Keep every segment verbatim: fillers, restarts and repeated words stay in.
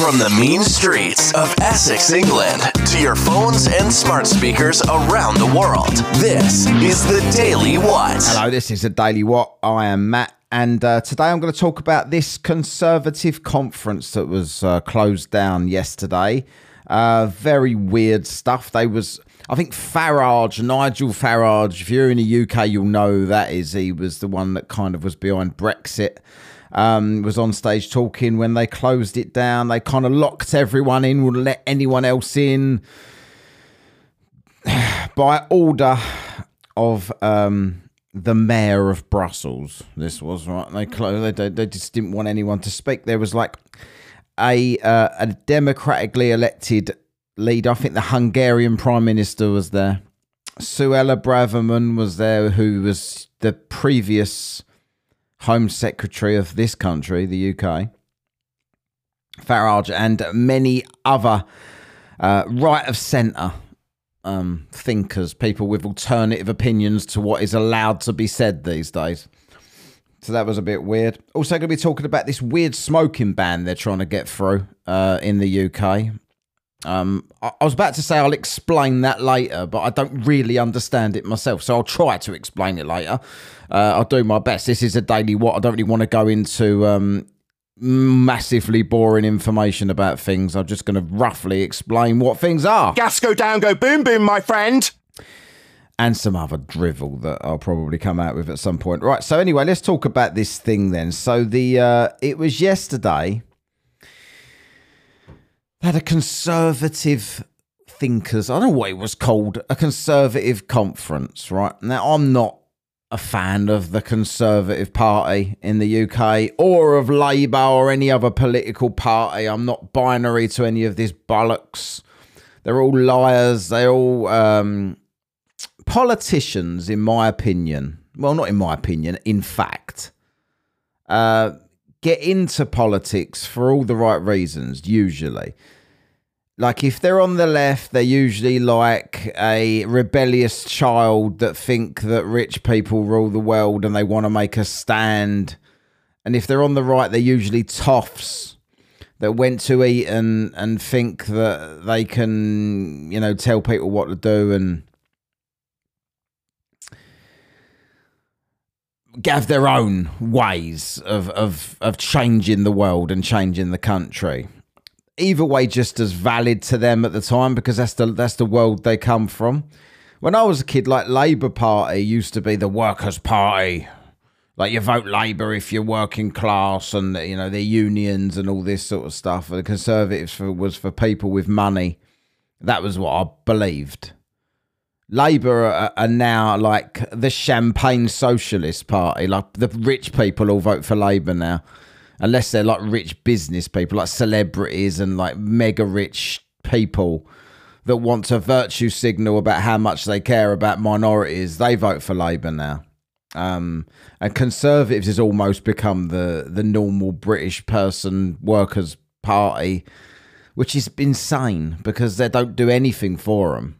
From the mean streets of Essex, England, to your phones and smart speakers around the world, this is the Daily What. Hello, this is the Daily What. I am Matt, and uh, today I'm going to talk about this Conservative conference that was uh, closed down yesterday. Uh, very weird stuff. They was, I think Farage, Nigel Farage, if you're in the U K, you'll know who that is. He was the one that kind of was behind Brexit. Um, was on stage talking when they closed it down. They kind of locked everyone in, wouldn't let anyone else in by order of um, the mayor of Brussels. This was right. They closed. They, they just didn't want anyone to speak. There was like a uh, a democratically elected leader. I think the Hungarian Prime Minister was there. Suella Braverman was there, who was the previous Home Secretary of this country, the U K, Farage, and many other uh, right of centre um, thinkers, people with alternative opinions to what is allowed to be said these days. So that was a bit weird. Also going to be talking about this weird smoking ban they're trying to get through uh, in the U K. Um, I, I was about to say I'll explain that later, but I don't really understand it myself, so I'll try to explain it later. Uh, I'll do my best. This is a Daily What. I don't really want to go into um, massively boring information about things. I'm just going to roughly explain what things are. Gas go down, go boom boom, my friend. And some other drivel that I'll probably come out with at some point. Right, so anyway, let's talk about this thing then. So the uh, it was yesterday. Had a conservative thinkers, I don't know what it was called, a conservative conference, right? Now, I'm not a fan of the Conservative Party in the U K or of Labour or any other political party. I'm not binary to any of this bollocks. They're all liars. They're all um, politicians, in my opinion. Well, not in my opinion, in fact. Uh... Get into politics for all the right reasons, usually. Like, if they're on the left, they're usually like a rebellious child that think that rich people rule the world and they want to make a stand. And if they're on the right, they're usually toffs that went to eat and, and think that they can, you know, tell people what to do and have their own ways of, of, of changing the world and changing the country. Either way, just as valid to them at the time, because that's the that's the world they come from. When I was a kid, like, Labour Party used to be the workers' party. Like, you vote Labour if you're working class, and, you know, the unions and all this sort of stuff. The Conservatives for, was for people with money. That was what I believed. Labour are, are now like the champagne socialist party. Like, the rich people all vote for Labour now. Unless they're like rich business people, like celebrities and like mega rich people that want to virtue signal about how much they care about minorities. They vote for Labour now. Um, and Conservatives has almost become the, the normal British person workers' party, which is insane because they don't do anything for them.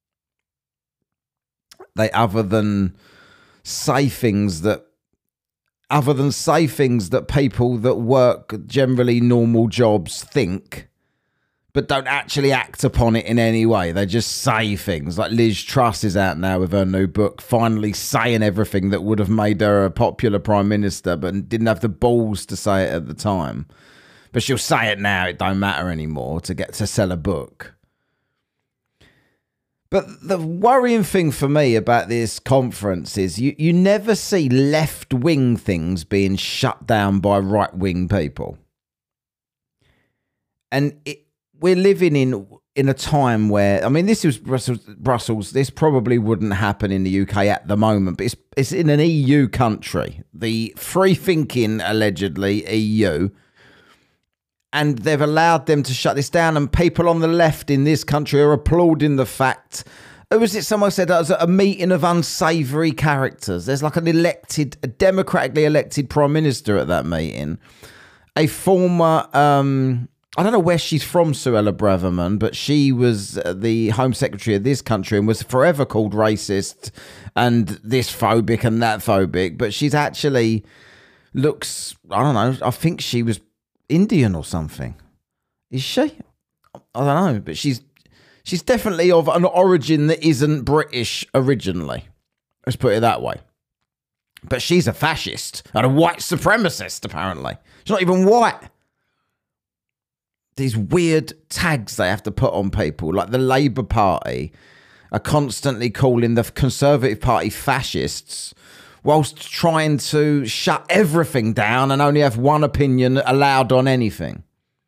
They other than say things that other than say things that people that work generally normal jobs think, but don't actually act upon it in any way. They just say things. Like Liz Truss is out now with her new book, finally saying everything that would have made her a popular prime minister, but didn't have the balls to say it at the time. But she'll say it now. It don't matter anymore to get to sell a book. But the worrying thing for me about this conference is you, you never see left-wing things being shut down by right-wing people. And it, we're living in in a time where, I mean, this is Brussels, Brussels. This probably wouldn't happen in the U K at the moment, but it's, it's in an E U country. The free-thinking, allegedly, E U. And they've allowed them to shut this down, and people on the left in this country are applauding the fact. Who was it? Someone said that was a meeting of unsavoury characters. There's like an elected, a democratically elected prime minister at that meeting. A former, um, I don't know where she's from, Suella Braverman, but she was the Home Secretary of this country and was forever called racist and this phobic and that phobic. But she's actually looks, I don't know, I think she was Indian or something. Is she? I don't know, but she's she's definitely of an origin that isn't British originally. Let's put it that way. But she's a fascist and a white supremacist, apparently. She's not even white. These weird tags they have to put on people, like the Labour Party are constantly calling the Conservative Party fascists whilst trying to shut everything down and only have one opinion allowed on anything.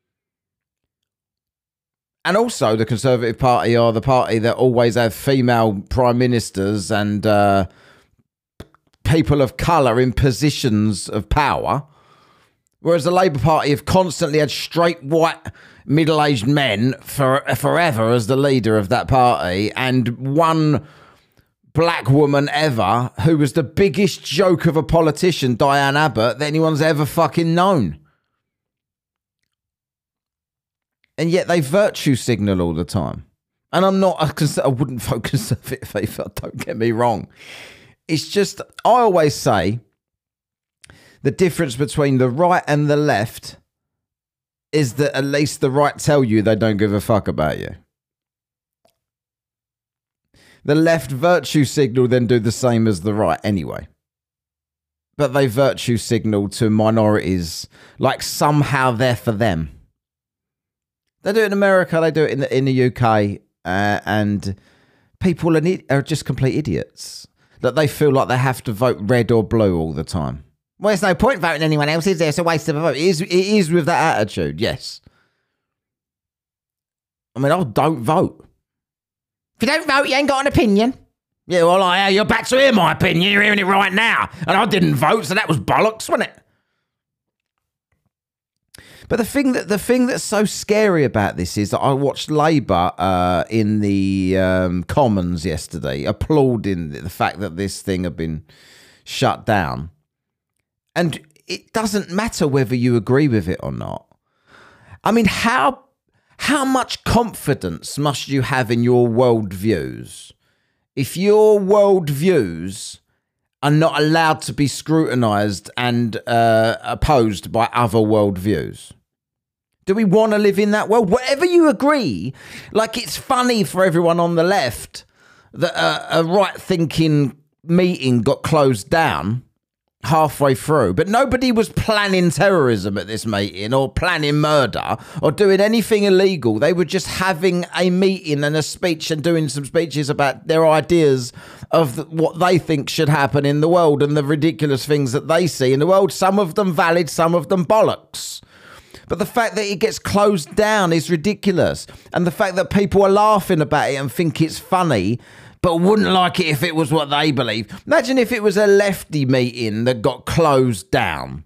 And also the Conservative Party are the party that always have female prime ministers and uh, people of colour in positions of power. Whereas the Labour Party have constantly had straight white middle-aged men for forever as the leader of that party, and one black woman ever who was the biggest joke of a politician, Diane Abbott, that anyone's ever fucking known. And yet they virtue signal all the time. And I'm not, a cons- I wouldn't vote Conservative either, don't get me wrong. It's just, I always say, the difference between the right and the left is that at least the right tell you they don't give a fuck about you. The left virtue signal then do the same as the right anyway. But they virtue signal to minorities like somehow they're for them. They do it in America, they do it in the, in the U K, uh, and people are, are just complete idiots. That they feel like they have to vote red or blue all the time. Well, there's no point voting anyone else, is there? It's a waste of a vote. It is, it is with that attitude, yes. I mean, I don't vote. If you don't vote, you ain't got an opinion. Yeah, well, I, you're back to hear my opinion. You're hearing it right now. And I didn't vote, so that was bollocks, wasn't it? But the thing that the thing that's so scary about this is that I watched Labour uh, in the um, Commons yesterday applauding the fact that this thing had been shut down. And it doesn't matter whether you agree with it or not. I mean, how how much confidence must you have in your worldviews if your worldviews are not allowed to be scrutinised and uh, opposed by other worldviews? Do we want to live in that world? Whatever you agree, like it's funny for everyone on the left that a, a right-thinking meeting got closed down halfway through, but nobody was planning terrorism at this meeting or planning murder or doing anything illegal. They were just having a meeting and a speech and doing some speeches about their ideas of the, what they think should happen in the world and the ridiculous things that they see in the world. Some of them valid, some of them bollocks. But the fact that it gets closed down is ridiculous. And the fact that people are laughing about it and think it's funny but wouldn't like it if it was what they believe. Imagine if it was a lefty meeting that got closed down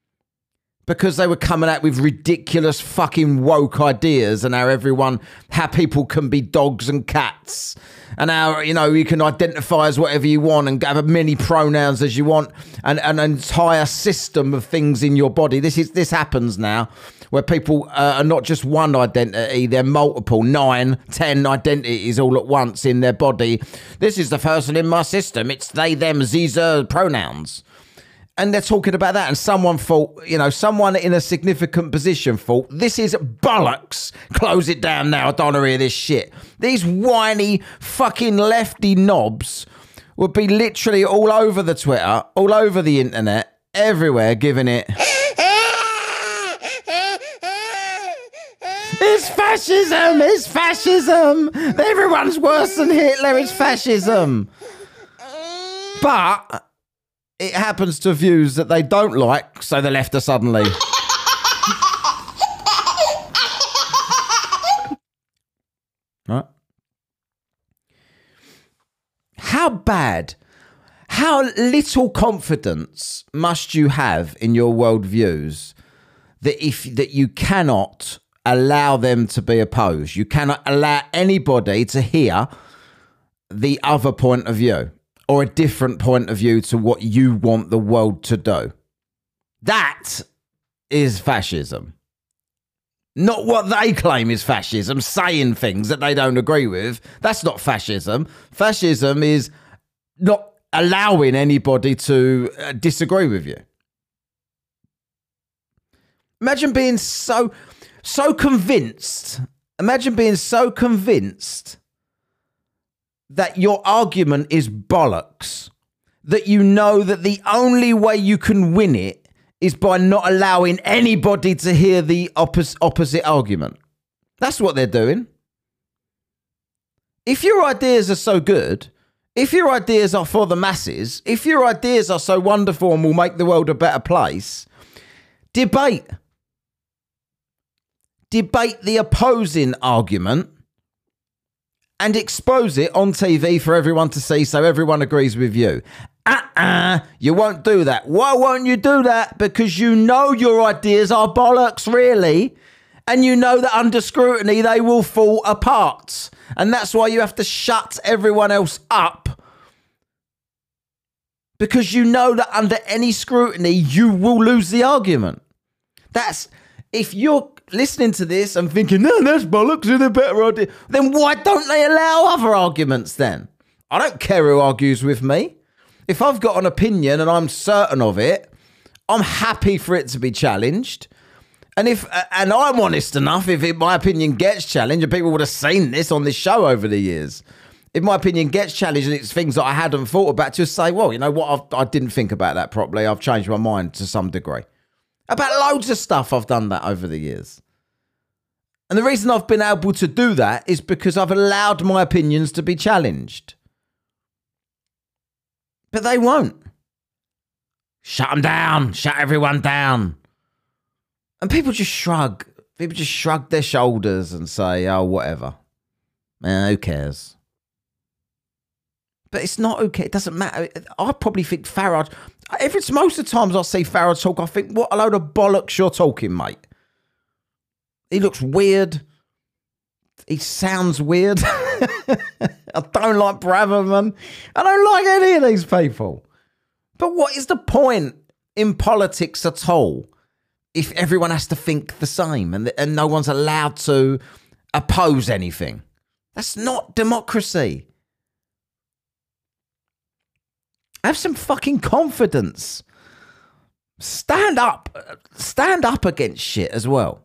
because they were coming out with ridiculous fucking woke ideas and how everyone, how people can be dogs and cats and how, you know, you can identify as whatever you want and have as many pronouns as you want and, and an entire system of things in your body. This is this happens now where people uh, are not just one identity, they're multiple, nine, ten identities all at once in their body. This is the person in my system. It's they, them, these are pronouns. And they're talking about that, and someone thought, you know, someone in a significant position thought, this is bollocks, close it down now, I don't want to hear this shit. These whiny fucking lefty knobs would be literally all over the Twitter, all over the internet, everywhere, giving it... It's fascism, it's fascism, everyone's worse than Hitler, it's fascism. But... it happens to views that they don't like, so the left are suddenly... right? How bad, how little confidence must you have in your worldviews that if that you cannot allow them to be opposed? You cannot allow anybody to hear the other point of view, or a different point of view to what you want the world to do. That is fascism. Not what they claim is fascism, saying things that they don't agree with. That's not fascism. Fascism is not allowing anybody to uh, disagree with you. Imagine being so... so convinced. Imagine being so convinced that your argument is bollocks, that you know that the only way you can win it is by not allowing anybody to hear the oppos- opposite argument. That's what they're doing. If your ideas are so good, if your ideas are for the masses, if your ideas are so wonderful and will make the world a better place, debate. Debate the opposing argument and expose it on T V for everyone to see so everyone agrees with you. Uh-uh, you won't do that. Why won't you do that? Because you know your ideas are bollocks, really. And you know that under scrutiny, they will fall apart. And that's why you have to shut everyone else up. Because you know that under any scrutiny, you will lose the argument. That's, if you're listening to this and thinking, no, that's bollocks, they're a better idea, then why don't they allow other arguments then? I don't care who argues with me. If I've got an opinion and I'm certain of it, I'm happy for it to be challenged. And if and I'm honest enough, if it, my opinion gets challenged, and people would have seen this on this show over the years, if my opinion gets challenged and it's things that I hadn't thought about, just say, well, you know what, I've, I didn't think about that properly. I've changed my mind to some degree. About loads of stuff, I've done that over the years. And the reason I've been able to do that is because I've allowed my opinions to be challenged. But they won't. Shut them down. Shut everyone down. And people just shrug. People just shrug their shoulders and say, oh, whatever. Man, who cares? But it's not okay. It doesn't matter. I probably think Farage, every, most of the times I see Farage talk, I think, what a load of bollocks you're talking, mate. He looks weird. He sounds weird. I don't like Braverman. I don't like any of these people. But what is the point in politics at all if everyone has to think the same and, and no one's allowed to oppose anything? That's not democracy. Have some fucking confidence. Stand up. Stand up against shit as well.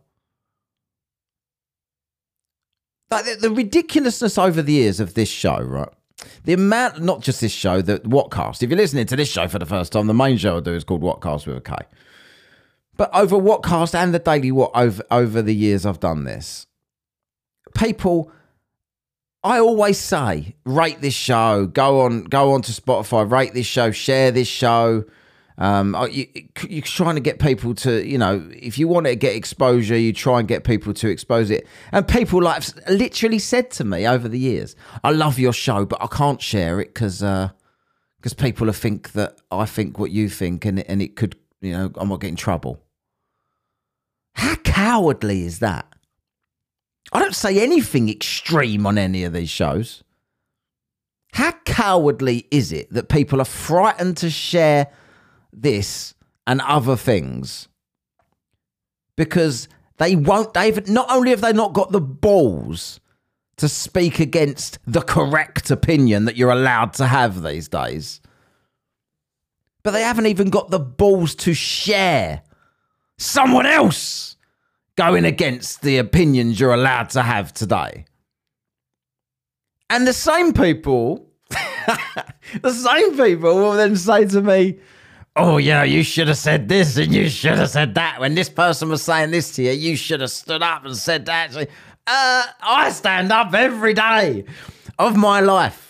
Like the, the ridiculousness over the years of this show, right? The amount, not just this show, the Whatcast. If you're listening to this show for the first time, the main show I do is called Whatcast with a K. But over Whatcast and the Daily What, over, over the years I've done this, people, I always say, rate this show, go on, go on to Spotify, rate this show, share this show. Um, you, you're trying to get people to, you know, if you want to get exposure, you try and get people to expose it. And people like literally said to me over the years, I love your show, but I can't share it because uh, because people will think that I think what you think and, and it could, you know, I might get in trouble. How cowardly is that? I don't say anything extreme on any of these shows. How cowardly is it that people are frightened to share this and other things because they won't, they've not only have they not got the balls to speak against the correct opinion that you're allowed to have these days, but they haven't even got the balls to share someone else going against the opinions you're allowed to have today. And the same people, the same people will then say to me, oh, you know, you should have said this and you should have said that. When this person was saying this to you, you should have stood up and said that. Uh, I stand up every day of my life.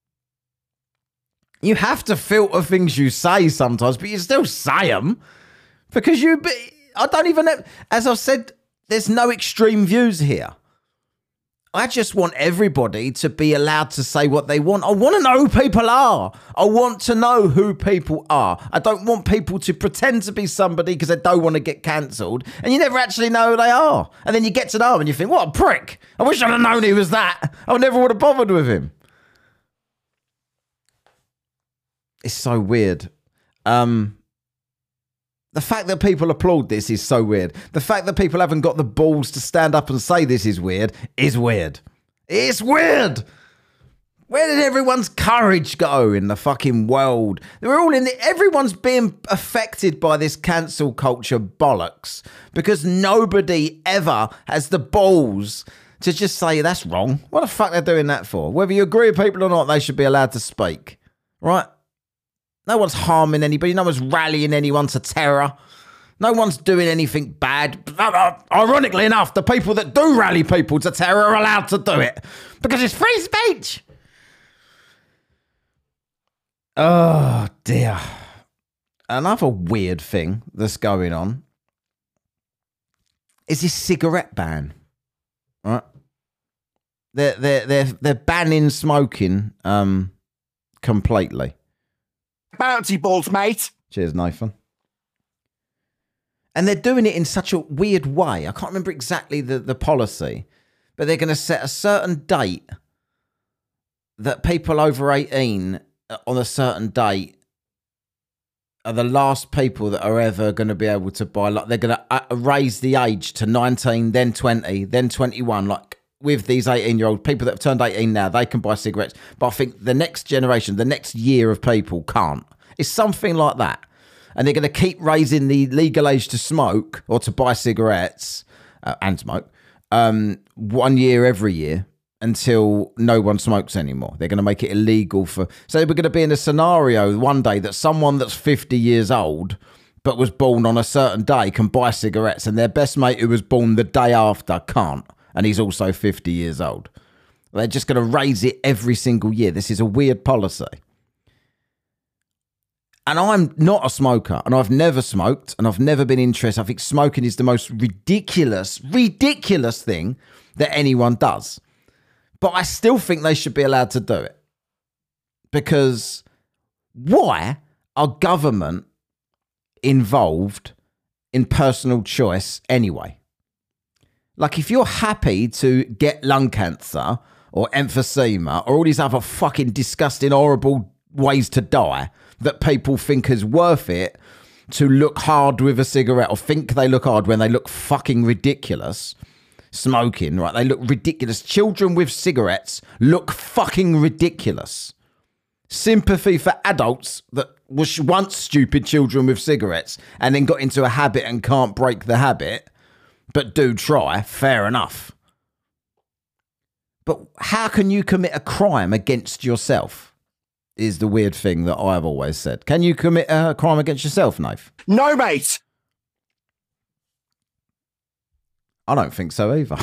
You have to filter things you say sometimes, but you still say them because you, I don't even know, as I've said, there's no extreme views here. I just want everybody to be allowed to say what they want. I want to know who people are. I want to know who people are. I don't want people to pretend to be somebody because they don't want to get cancelled. And you never actually know who they are. And then you get to know them and you think, what a prick. I wish I'd have known he was that. I never would have bothered with him. It's so weird. Um... The fact that people applaud this is so weird. The fact that people haven't got the balls to stand up and say this is weird is weird. It's weird. Where did everyone's courage go in the fucking world? We're all in the, everyone's being affected by this cancel culture bollocks because nobody ever has the balls to just say that's wrong. What the fuck they're doing that for? Whether you agree with people or not, they should be allowed to speak, right? No one's harming anybody. No one's rallying anyone to terror. No one's doing anything bad. Ironically enough, the people that do rally people to terror are allowed to do it because it's free speech. Oh, dear. Another weird thing that's going on is this cigarette ban, right? They're, they're, they're, they're banning smoking um, completely. Bouncy balls, mate. Cheers, Nathan. And they're doing it in such a weird way. I can't remember exactly the, the policy, but they're going to set a certain date that people over eighteen on a certain date are the last people that are ever going to be able to buy. Like they're going to raise the age to nineteen, then twenty, then twenty-one. Like with these eighteen-year-old people that have turned eighteen now, they can buy cigarettes. But I think the next generation, the next year of people can't. It's something like that. And they're going to keep raising the legal age to smoke or to buy cigarettes uh, and smoke um, one year every year until no one smokes anymore. They're going to make it illegal for... So we're going to be in a scenario one day that someone that's fifty years old but was born on a certain day can buy cigarettes and their best mate who was born the day after can't. And he's also fifty years old. They're just going to raise it every single year. This is a weird policy. And I'm not a smoker, and I've never smoked, and I've never been interested. I think smoking is the most ridiculous, ridiculous thing that anyone does. But I still think they should be allowed to do it. Because why are government involved in personal choice anyway? Like, if you're happy to get lung cancer or emphysema or all these other fucking disgusting, horrible ways to die that people think is worth it to look hard with a cigarette or think they look hard when they look fucking ridiculous smoking, right? They look ridiculous. Children with cigarettes look fucking ridiculous. Sympathy for adults that was once stupid children with cigarettes and then got into a habit and can't break the habit, but do try, fair enough. But how can you commit a crime against yourself? Is the weird thing that I've always said. Can you commit a crime against yourself, Nath? No, mate. I don't think so either.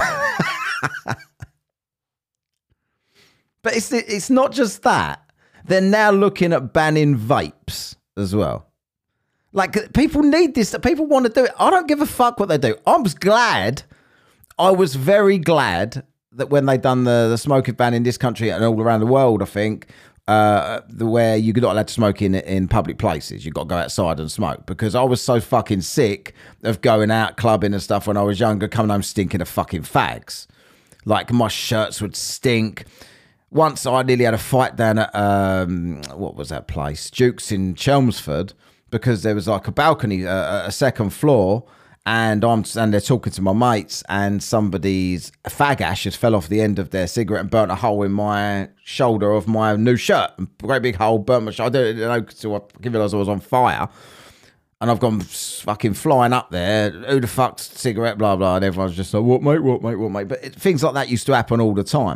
But it's it's not just that. They're now looking at banning vapes as well. Like, people need this. People want to do it. I don't give a fuck what they do. I was glad. I was very glad that when they done the, the smoking ban in this country and all around the world, I think, uh, the where you're not allowed to smoke in in public places. You've got to go outside and smoke. Because I was so fucking sick of going out clubbing and stuff when I was younger, coming home stinking of fucking fags. Like, my shirts would stink. Once I nearly had a fight down at, um, what was that place? Duke's in Chelmsford, because there was like a balcony, uh, a second floor, and I'm and they're talking to my mates, and somebody's fag ash has fell off the end of their cigarette and burnt a hole in my shoulder of my new shirt. A great big hole, burnt my shoulder. I didn't know until I realised I was on fire. And I've gone fucking flying up there. Who the fuck's cigarette, blah, blah. And everyone's just like, what, mate, what, mate, what, mate. But it, things like that used to happen all the time.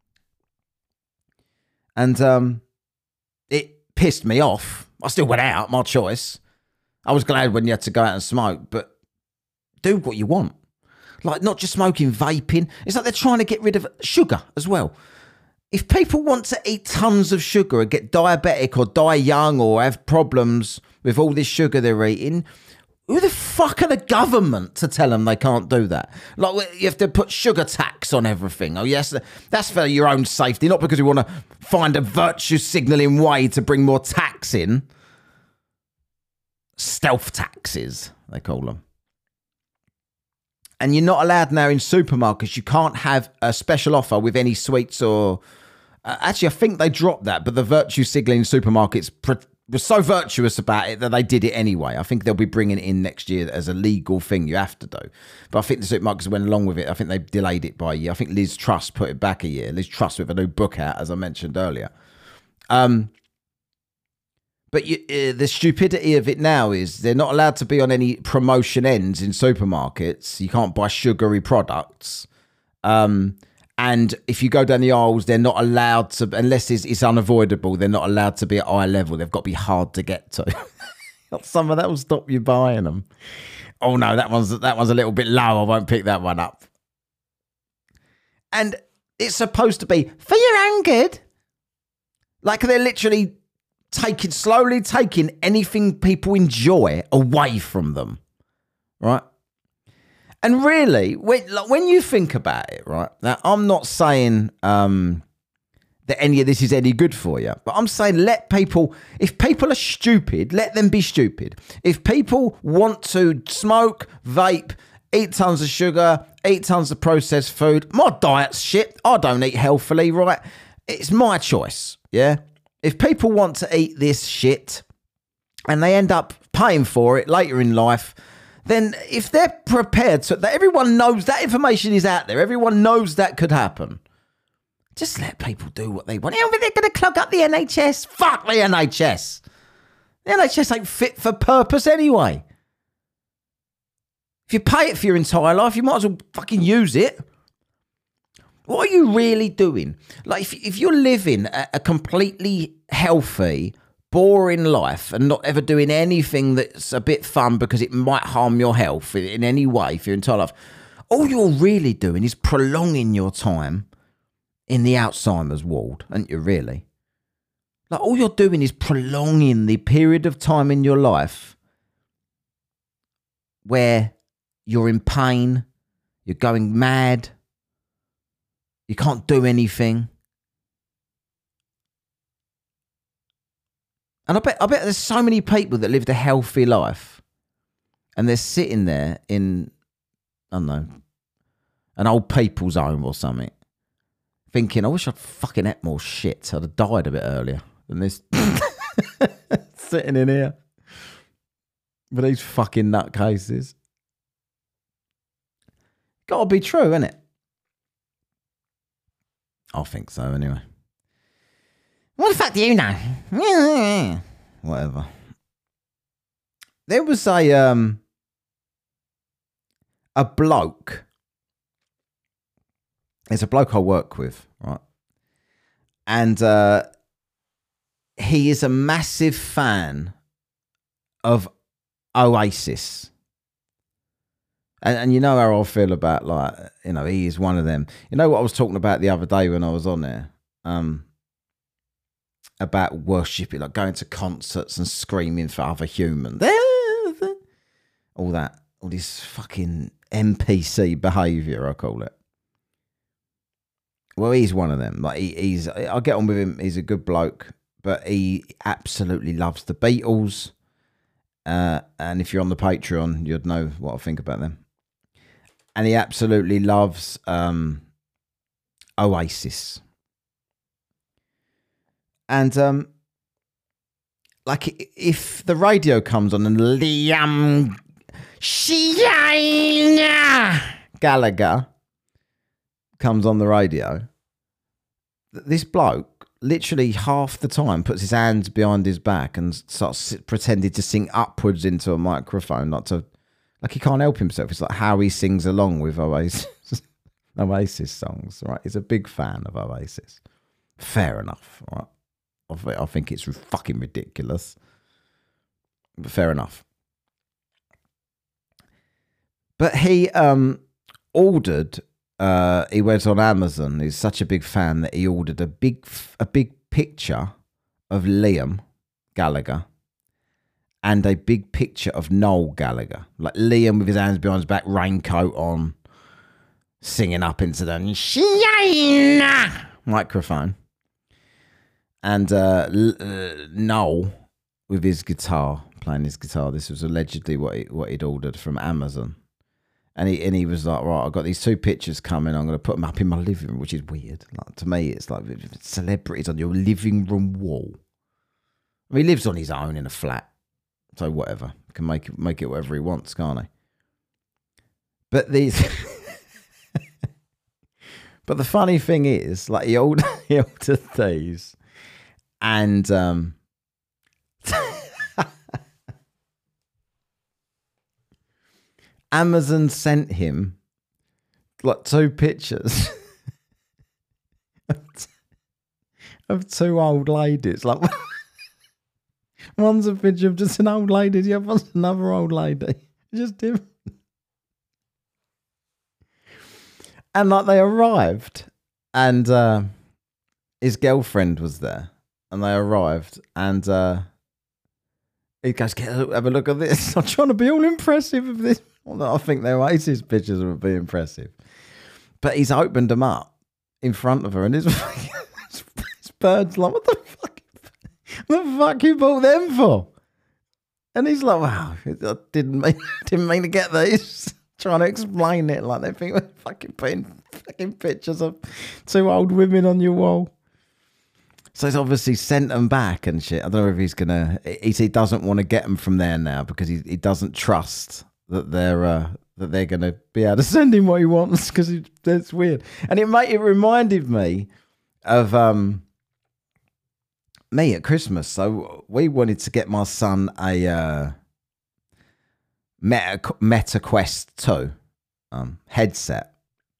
And um, it pissed me off. I still went out, my choice. I was glad when you had to go out and smoke, but do what you want. Like, not just smoking, vaping. It's like they're trying to get rid of sugar as well. If people want to eat tons of sugar and get diabetic or die young or have problems with all this sugar they're eating, who the fuck are the government to tell them they can't do that? Like, you have to put sugar tax on everything. Oh, yes, that's for your own safety, not because we want to find a virtue signalling way to bring more tax in. Stealth taxes, they call them. And you're not allowed now in supermarkets. You can't have a special offer with any sweets or... Uh, actually, I think they dropped that, but the virtue signalling in supermarkets pr- were so virtuous about it that they did it anyway. I think they'll be bringing it in next year as a legal thing you have to do. But I think the supermarkets went along with it. I think they delayed it by a year. I think Liz Truss put it back a year. Liz Truss with a new book out, as I mentioned earlier. Um, but you, uh, the stupidity of it now is they're not allowed to be on any promotion ends in supermarkets. You can't buy sugary products. Um, and if you go down the aisles, they're not allowed to, unless it's, it's unavoidable, they're not allowed to be at eye level. They've got to be hard to get to. Some of that will stop you buying them. Oh no, that one's that one's a little bit low. I won't pick that one up. And it's supposed to be for your own good. Like they're literally taking, slowly taking anything people enjoy away from them, right? And really, when, like, when you think about it, right, now I'm not saying um, that any of this is any good for you, but I'm saying let people, if people are stupid, let them be stupid. If people want to smoke, vape, eat tons of sugar, eat tons of processed food, my diet's shit, I don't eat healthily, right? It's my choice, yeah? If people want to eat this shit and they end up paying for it later in life, then if they're prepared to, that everyone knows that information is out there, everyone knows that could happen, just let people do what they want. You know, they're going to clog up the N H S. Fuck the N H S. The N H S ain't fit for purpose anyway. If you pay it for your entire life, you might as well fucking use it. What are you really doing? Like, if, if you're living a, a completely healthy, boring life and not ever doing anything that's a bit fun because it might harm your health in, in any way for your entire life, all you're really doing is prolonging your time in the Alzheimer's ward, aren't you, really? Like, all you're doing is prolonging the period of time in your life where you're in pain, you're going mad, you can't do anything. And I bet I bet there's so many people that lived a healthy life and they're sitting there in, I don't know, an old people's home or something, thinking, I wish I'd fucking ate more shit. I'd have died a bit earlier than this. Sitting in here with these fucking nutcases. Gotta be true, innit? I think so, anyway. What the fuck do you know? Whatever. There was a um a bloke. There's a bloke I work with, right? And uh, he is a massive fan of Oasis. And, and you know how I feel about, like, you know, he is one of them. You know what I was talking about the other day when I was on there? Um, about worshiping, like going to concerts and screaming for other humans. All that. All this fucking N P C behaviour, I call it. Well, he's one of them. Like he, he's, I get on with him. He's a good bloke, but he absolutely loves the Beatles. Uh, and if you're on the Patreon, you'd know what I think about them. And he absolutely loves um, Oasis. And um, like, if the radio comes on and Liam Gallagher comes on the radio, this bloke literally half the time puts his hands behind his back and starts pretending to sing upwards into a microphone, not to, like, he can't help himself. It's like how he sings along with Oasis, Oasis songs, right? He's a big fan of Oasis. Fair enough, right? I think it's fucking ridiculous, but fair enough. But he um ordered. Uh, he went on Amazon. He's such a big fan that he ordered a big, a big picture of Liam Gallagher and a big picture of Noel Gallagher, like Liam with his hands behind his back, raincoat on, singing up into the microphone, and uh, uh, Noel with his guitar, playing his guitar. This was allegedly what he, what he'd ordered from Amazon. And he and he was like, right, I've got these two pictures coming. I'm going to put them up in my living room, which is weird. Like, to me, it's like celebrities on your living room wall. I mean, he lives on his own in a flat, so whatever. Can make it make it whatever he wants, can't he? But these, but the funny thing is, like he ordered, he ordered these, and um, Amazon sent him like two pictures of, t- of two old ladies. Like one's a picture of just an old lady, the other one's another old lady. Just him. And like they arrived, and uh, his girlfriend was there, and they arrived, and uh, he goes, "Get a look, have a look at this." I'm trying to be all impressive of this. Well, I think their Oasis pictures would be impressive, but he's opened them up in front of her, and his, his bird's like, "What the fuck? What the fuck you bought them for?" And he's like, "Wow, I didn't mean, didn't mean to get these." Trying to explain it like they think we're fucking putting fucking pictures of two old women on your wall. So he's obviously sent them back and shit. I don't know if he's gonna. He, he doesn't want to get them from there now because he, he doesn't trust that they're uh, that they're gonna be able to send him what he wants because that's weird. And it made it reminded me of um me at Christmas. So we wanted to get my son a. Uh, Meta, Meta Quest two um, headset,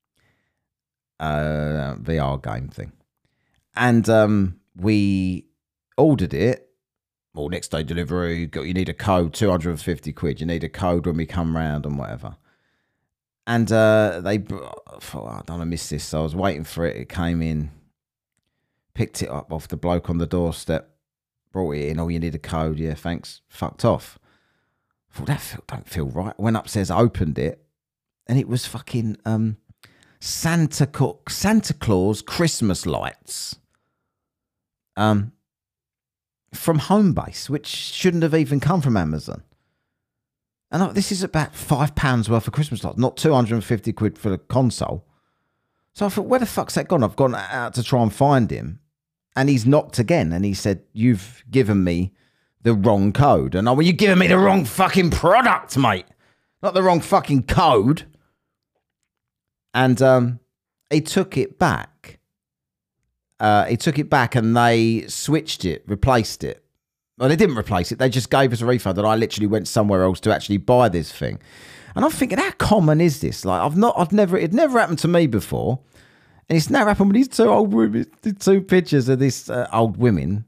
uh, V R game thing. And um, we ordered it. Well, next day delivery, got, you need a code, two hundred fifty quid. You need a code when we come round and whatever. And uh, they, I thought, oh, I don't want to miss this. So I was waiting for it. It came in, picked it up off the bloke on the doorstep, brought it in. Oh, you need a code. Yeah, thanks. Fucked off. I thought, that feel, don't feel right. Went upstairs, opened it, and it was fucking um, Santa, Co- Santa Claus Christmas lights um, from Homebase, which shouldn't have even come from Amazon. And I, this is about five pounds worth of Christmas lights, not two hundred fifty quid for the console. So I thought, where the fuck's that gone? I've gone out to try and find him, and he's knocked again, and he said, "You've given me the wrong code." And, "Oh, well, you're giving me the wrong fucking product, mate. Not the wrong fucking code." And um, he took it back. Uh, he took it back and they switched it, replaced it. Well, they didn't replace it. They just gave us a refund, and I literally went somewhere else to actually buy this thing. And I'm thinking, how common is this? Like, I've not, I've never, it never happened to me before. And it's now happened with these two old women, the two pictures of these uh, old women.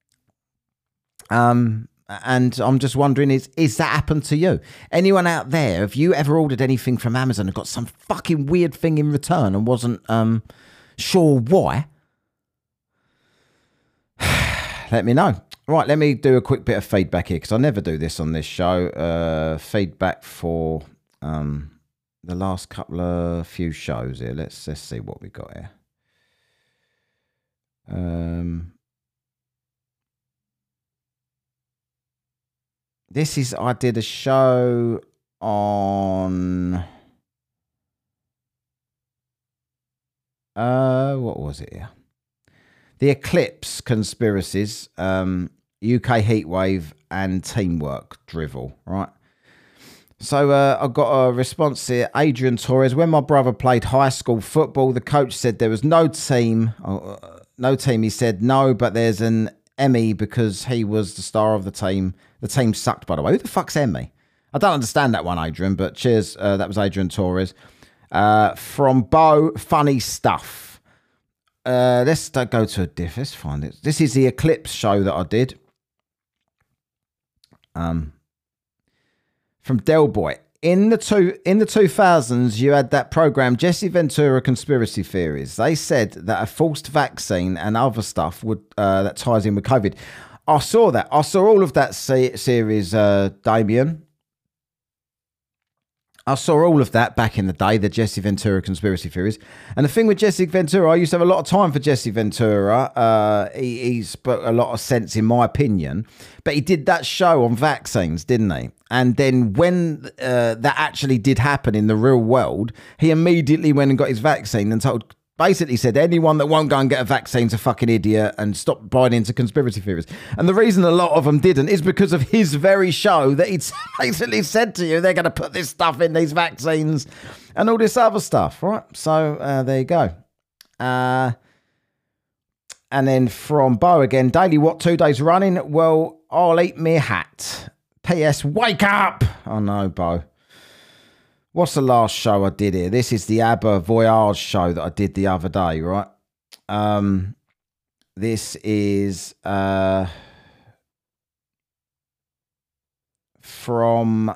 Um, and I'm just wondering, is is that happened to you? Anyone out there, have you ever ordered anything from Amazon and got some fucking weird thing in return and wasn't um sure why? Let me know. Right, let me do a quick bit of feedback here because I never do this on this show. Uh, feedback for um the last couple of few shows here. Let's let's see what we got here. Um. This is, I did a show on, uh, what was it here? The Eclipse Conspiracies, um, U K Heatwave and Teamwork Drivel, right? So uh, I got a response here. Adrian Torres, when my brother played high school football, the coach said there was no team, uh, no team. He said no, but there's an Emmy because he was the star of the team. The team sucked, by the way. Who the fuck's Emmy? I don't understand that one, Adrian, but cheers. Uh, that was Adrian Torres. Uh, from Bo, funny stuff. Uh, let's go to a diff. Let's find it. This is the Eclipse show that I did. Um, from Del Boy. In the two in the two thousands, you had that program, Jesse Ventura Conspiracy Theories. They said that a forced vaccine and other stuff would uh, that ties in with COVID. I saw that. I saw all of that se- series, uh, Damien. I saw all of that back in the day, the Jesse Ventura Conspiracy Theories. And the thing with Jesse Ventura, I used to have a lot of time for Jesse Ventura. Uh, he, he spoke a lot of sense, in my opinion. But he did that show on vaccines, didn't he? And then when uh, that actually did happen in the real world, he immediately went and got his vaccine and told basically said anyone that won't go and get a vaccine's a fucking idiot and stop buying into conspiracy theories. And the reason a lot of them didn't is because of his very show that he'd basically said to you, they're going to put this stuff in these vaccines and all this other stuff, right? So uh, there you go. Uh, and then from Bo again, Daily What, two days running. Well, I'll eat me hat. P S. Wake up. Oh no, Bo. What's the last show I did here? This is the ABBA Voyage show that I did the other day, right? Um, this is uh, from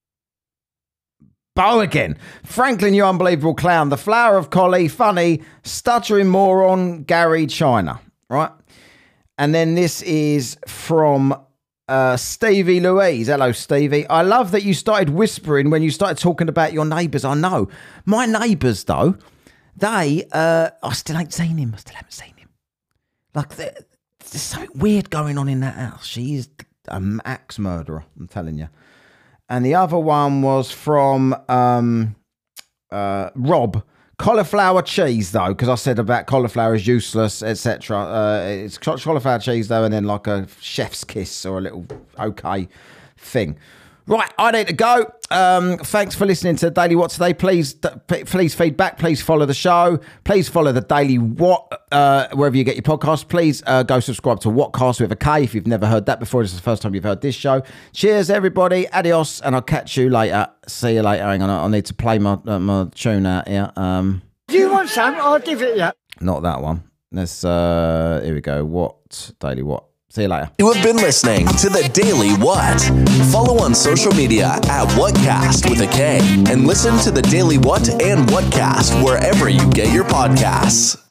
Bo again. Franklin, you unbelievable clown. The flower of Collie, funny, stuttering moron, Gary China, right? And then this is from Uh, Stevie Louise. Hello, Stevie. I love that you started whispering when you started talking about your neighbours. I know. My neighbours, though, they, uh, I still ain't seen him. I still haven't seen him. Like, there's something weird going on in that house. She is an axe murderer, I'm telling you. And the other one was from um, uh, Rob. Cauliflower cheese, though, because I said about cauliflower is useless, et cetera. Uh, it's cauliflower cheese, though, and then like a chef's kiss or a little okay thing. Right, I need to go. Um, thanks for listening to Daily What today. Please, please feedback. Please follow the show. Please follow the Daily What uh, wherever you get your podcast. Please uh, go subscribe to Whatcast with a K if you've never heard that before. This is the first time you've heard this show. Cheers, everybody. Adios, and I'll catch you later. See you later. Hang on, I need to play my uh, my tune out here. Um, Do you want some? I'll give it you. Not that one. Let's. Uh, here we go. What Daily What? See you later. You have been listening to The Daily What. Follow on social media at Whatcast with a K and listen to The Daily What and Whatcast wherever you get your podcasts.